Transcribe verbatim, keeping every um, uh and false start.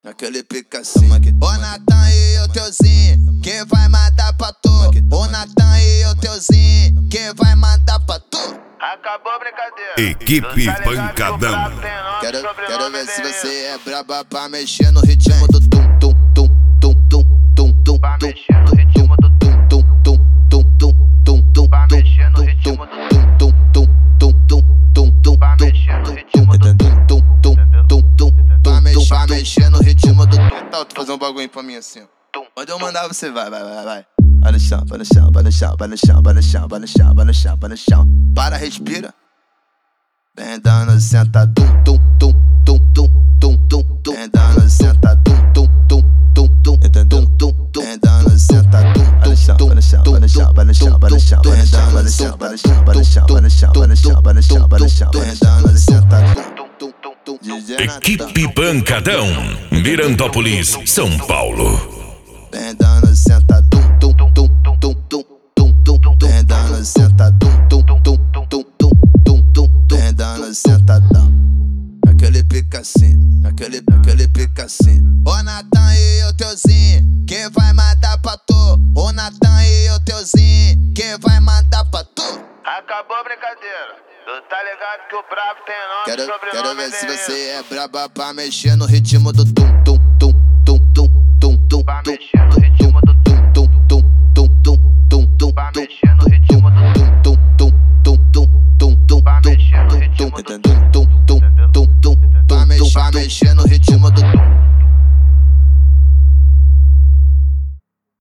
Aquele pica assim. Ô Natan e o teuzinho, quem vai mandar pra tu? Ô Natan e o teuzinho, quem vai mandar pra tu? Acabou a brincadeira. Equipe Pancadão. Quero, quero ver se você é braba pra mexer no ritmo do tum tum tum tum tum tum tum. Pra mexer no ritmo do tum tum tum tum tum tum tum. Pra mexer no ritmo do tum tum tum tum tum tum tum. Pra mexer no ritmo do tum tum tum tum tum. Pra mexer no ritmo do tum. Tal, tu fazer um bagulho pra mim assim, ó. Onde eu mandar você vai, vai, vai, vai. Vai no chão, vai no chão, vai no chão, vai no chão, vai no chão, vai no chão, vai no chão, vai no chão. Para, respira. Vem dando, senta, tum, tum, tum, tum, tum, tum, tum, tum. Vem dando, senta, tum, tum, tum, tum, tum, entendeu? Tum, tum, vem dando, senta, tum, tum, vai no chão, vai no chão, vai no chão, vai no chão, vai no chão, vai no chão, vai no chão, vai no chão, vai no chão, vai no chão, vai no chão, vai no chão, vem dando, senta, tum, tum, tum, tum. Equipe Pancadão, Mirandópolis, São Paulo. Vem dando, senta, tum, tum, tum, tum, tum, tum, tum, vem dando, senta, tum, tum, tum, tum, tum, tum, tum, vem dando, sentadão. Aquele pica assim, aquele, aquele pica assim. Ô Natan e o teuzinho, quem vai mandar pra tu? Ô Natan e o teuzinho, quem vai mandar pra tu? Acabou a brincadeira. Tu tá ligado que o brabo tem nome, Quero, sobrenome, quero ver se endereço. você é braba pra mexer no ritmo do tum tum tum tum tum tum tum. Pra mexer no